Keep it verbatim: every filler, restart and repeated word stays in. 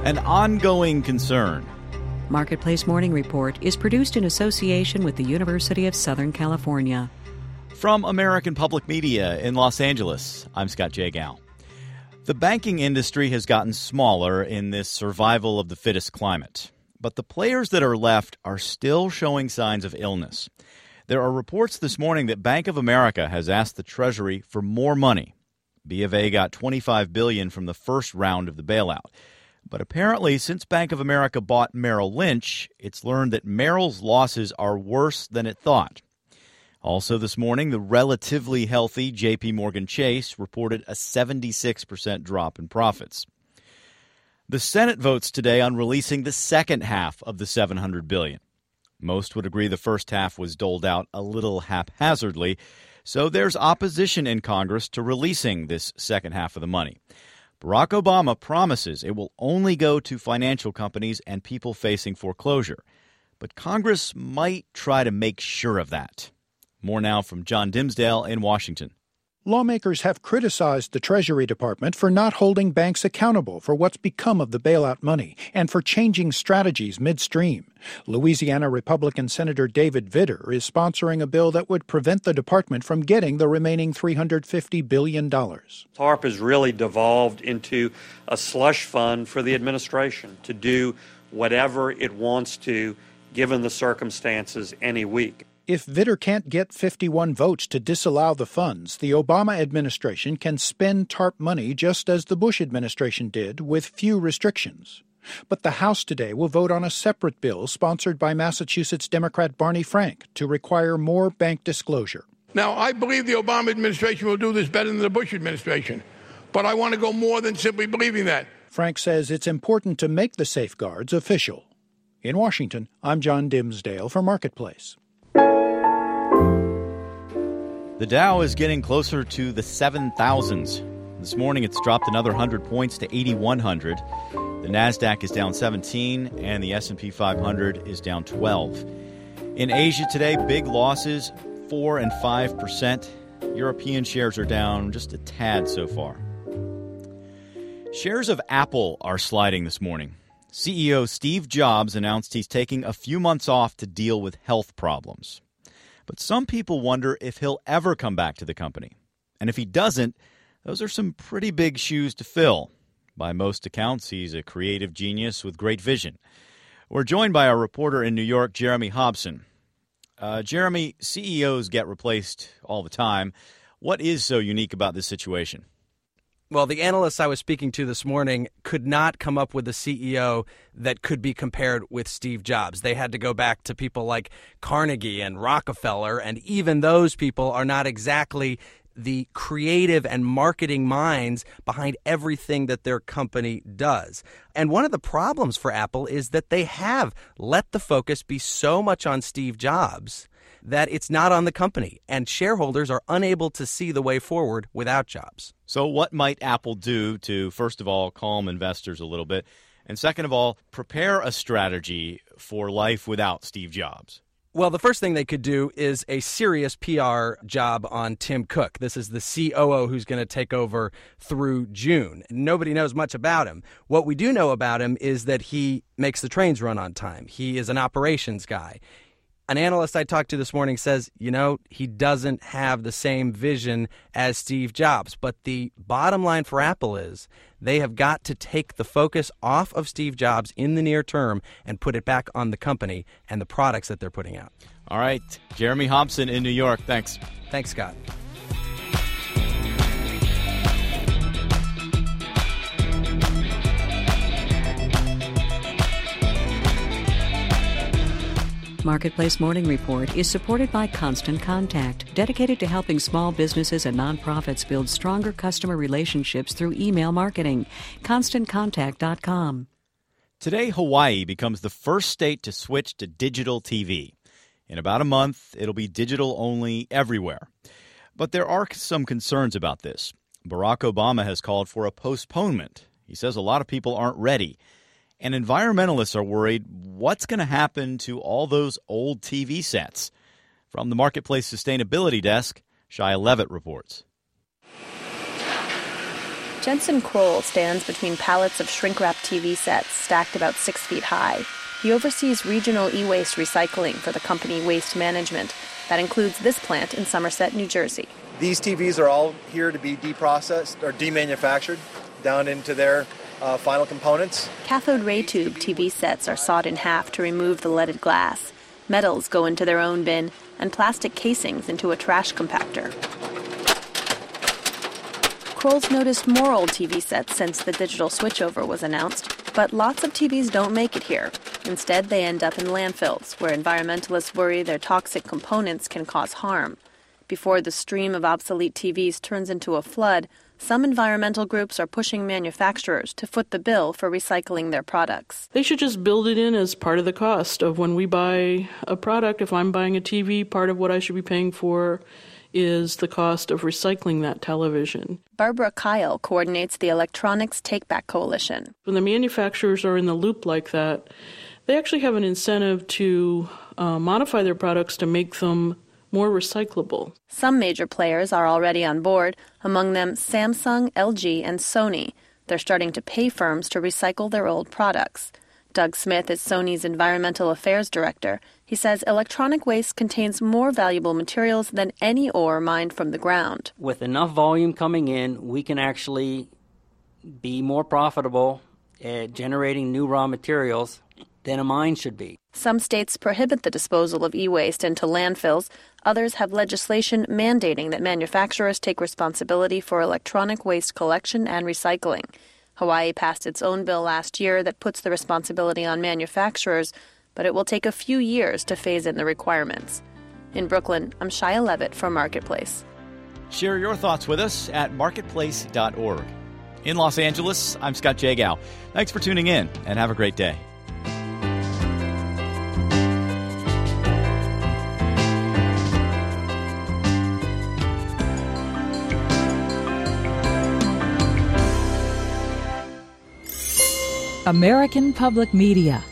An ongoing concern. Marketplace Morning Report is produced in association with the University of Southern California. From American Public Media in Los Angeles, I'm Scott Jagow. The banking industry has gotten smaller in this survival of the fittest climate. But the players that are left are still showing signs of illness. There are reports this morning that Bank of America has asked the Treasury for more money. B of A got twenty-five billion dollars from the first round of the bailout. But apparently, since Bank of America bought Merrill Lynch, it's learned that Merrill's losses are worse than it thought. Also this morning, the relatively healthy J P Morgan Chase reported a seventy-six percent drop in profits. The Senate votes today on releasing the second half of the seven hundred billion dollars. Most would agree the first half was doled out a little haphazardly, so there's opposition in Congress to releasing this second half of the money. Barack Obama promises it will only go to financial companies and people facing foreclosure. But Congress might try to make sure of that. More now from John Dimsdale in Washington. Lawmakers have criticized the Treasury Department for not holding banks accountable for what's become of the bailout money and for changing strategies midstream. Louisiana Republican Senator David Vitter is sponsoring a bill that would prevent the department from getting the remaining three hundred fifty billion dollars. TARP has really devolved into a slush fund for the administration to do whatever it wants to, given the circumstances, any week. If Vitter can't get fifty-one votes to disallow the funds, the Obama administration can spend TARP money just as the Bush administration did, with few restrictions. But the House today will vote on a separate bill sponsored by Massachusetts Democrat Barney Frank to require more bank disclosure. Now, I believe the Obama administration will do this better than the Bush administration, but I want to go more than simply believing that. Frank says it's important to make the safeguards official. In Washington, I'm John Dimsdale for Marketplace. The Dow is getting closer to the seven thousands. This morning it's dropped another one hundred points to eighty-one hundred. The NASDAQ is down seventeen, and the S and P five hundred is down twelve. In Asia today, big losses, four and five percent. European shares are down just a tad so far. Shares of Apple are sliding this morning. C E O Steve Jobs announced he's taking a few months off to deal with health problems. But some people wonder if he'll ever come back to the company. And if he doesn't, those are some pretty big shoes to fill. By most accounts, he's a creative genius with great vision. We're joined by our reporter in New York, Jeremy Hobson. Uh, Jeremy, C E Os get replaced all the time. What is so unique about this situation? Well, the analysts I was speaking to this morning could not come up with a C E O that could be compared with Steve Jobs. They had to go back to people like Carnegie and Rockefeller, and even those people are not exactly the creative and marketing minds behind everything that their company does. And one of the problems for Apple is that they have let the focus be so much on Steve Jobs that it's not on the company, and shareholders are unable to see the way forward without Jobs. So what might Apple do to, first of all, calm investors a little bit, and second of all, prepare a strategy for life without Steve Jobs? Well, the first thing they could do is a serious P R job on Tim Cook. This is the C O O who's going to take over through June. Nobody knows much about him. What we do know about him is that he makes the trains run on time. He is an operations guy. An analyst I talked to this morning says, you know, he doesn't have the same vision as Steve Jobs. But the bottom line for Apple is they have got to take the focus off of Steve Jobs in the near term and put it back on the company and the products that they're putting out. All right. Jeremy Hobson in New York. Thanks. Thanks, Scott. Marketplace Morning Report is supported by Constant Contact, dedicated to helping small businesses and nonprofits build stronger customer relationships through email marketing. constant contact dot com. Today, Hawaii becomes the first state to switch to digital T V. In about a month, it'll be digital only everywhere. But there are some concerns about this. Barack Obama has called for a postponement. He says a lot of people aren't ready. And environmentalists are worried what's going to happen to all those old T V sets. From the Marketplace Sustainability Desk, Shia Levitt reports. Jensen Kroll stands between pallets of shrink-wrapped T V sets stacked about six feet high. He oversees regional e-waste recycling for the company Waste Management. That includes this plant in Somerset, New Jersey. These T Vs are all here to be deprocessed or demanufactured down into their uh, final components. Cathode ray tube T V sets are sawed in half to remove the leaded glass. Metals go into their own bin, and plastic casings into a trash compactor. Kroll's noticed more old T V sets since the digital switchover was announced, but lots of T Vs don't make it here. Instead, they end up in landfills, where environmentalists worry their toxic components can cause harm. Before the stream of obsolete T Vs turns into a flood, some environmental groups are pushing manufacturers to foot the bill for recycling their products. They should just build it in as part of the cost of when we buy a product. If I'm buying a T V, part of what I should be paying for is the cost of recycling that television. Barbara Kyle coordinates the Electronics Take-Back Coalition. When the manufacturers are in the loop like that, they actually have an incentive to uh, modify their products to make them more recyclable. Some major players are already on board, among them Samsung, L G, and Sony. They're starting to pay firms to recycle their old products. Doug Smith is Sony's Environmental Affairs Director. He says electronic waste contains more valuable materials than any ore mined from the ground. With enough volume coming in, we can actually be more profitable at generating new raw materials than a mine should be. Some states prohibit the disposal of e-waste into landfills. Others have legislation mandating that manufacturers take responsibility for electronic waste collection and recycling. Hawaii passed its own bill last year that puts the responsibility on manufacturers, but it will take a few years to phase in the requirements. In Brooklyn, I'm Shia Levitt for Marketplace. Share your thoughts with us at marketplace dot org. In Los Angeles, I'm Scott Jagow. Thanks for tuning in, and have a great day. American Public Media